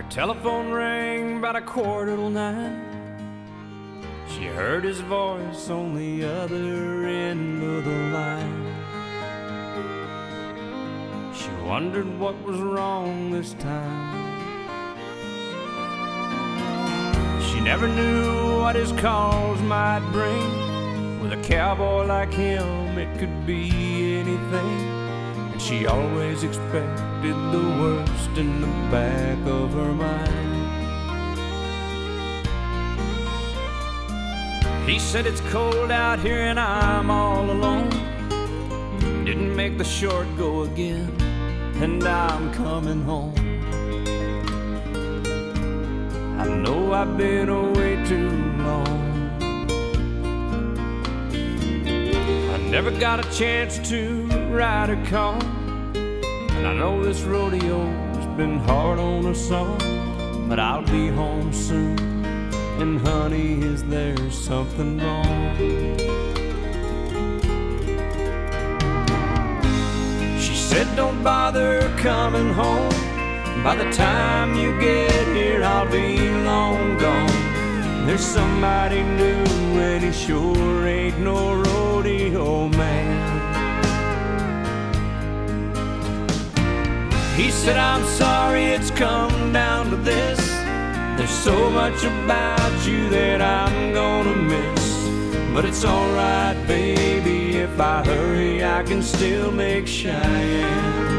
Telephone rang about 9:15. She heard his voice on the other end of the line. She wondered what was wrong this time. She never knew what his calls might bring. With a cowboy like him, it could be anything. And she always expected the worst in the back of her mind. He said it's cold out here and I'm all alone. Didn't make the short go again, and I'm coming home. I know I've been away too long. I never got a chance to ride a car, and I know this rodeo's been hard on us all. But I'll be home soon, and honey, is there something wrong? She said don't bother coming home. By the time you get here, I'll be long gone. There's somebody new, and he sure ain't no rodeo man. He said, I'm sorry it's come down to this. There's so much about you that I'm gonna miss. But it's alright, baby, if I hurry, I can still make Cheyenne.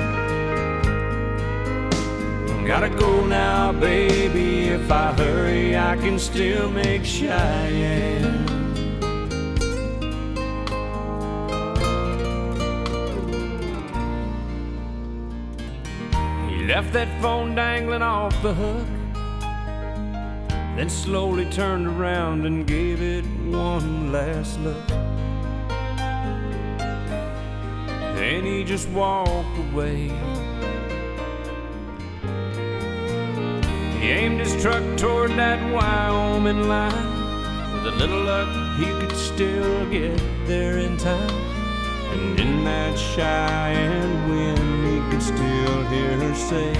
Gotta go now, baby, if I hurry, I can still make Cheyenne. He left that phone dangling off the hook, then slowly turned around and gave it one last look. Then he just walked away. He aimed his truck toward that Wyoming line. With a little luck, he could still get there in time. And in that Cheyenne wind, he could still hear her say,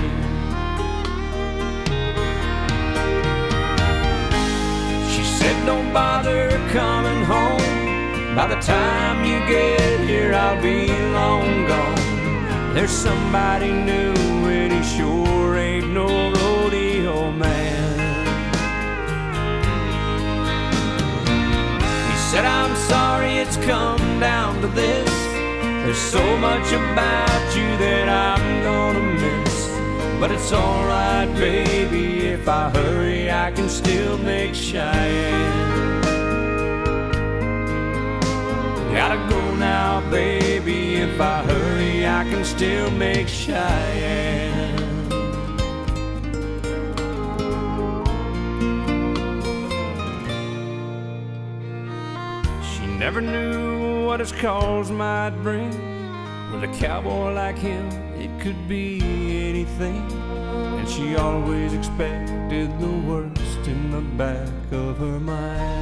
she said, don't bother coming home. By the time you get here, I'll be long gone. There's somebody new, and he sure ain't no rodeo man. He said, I'm sorry it's come down to this. There's so much about you that I'm gonna miss. But it's alright, baby, if I hurry, I can still make Cheyenne. Gotta go now, baby, if I hurry, I can still make Cheyenne. She never knew what his calls might bring. With a cowboy like him, it could be anything. And she always expected the worst in the back of her mind.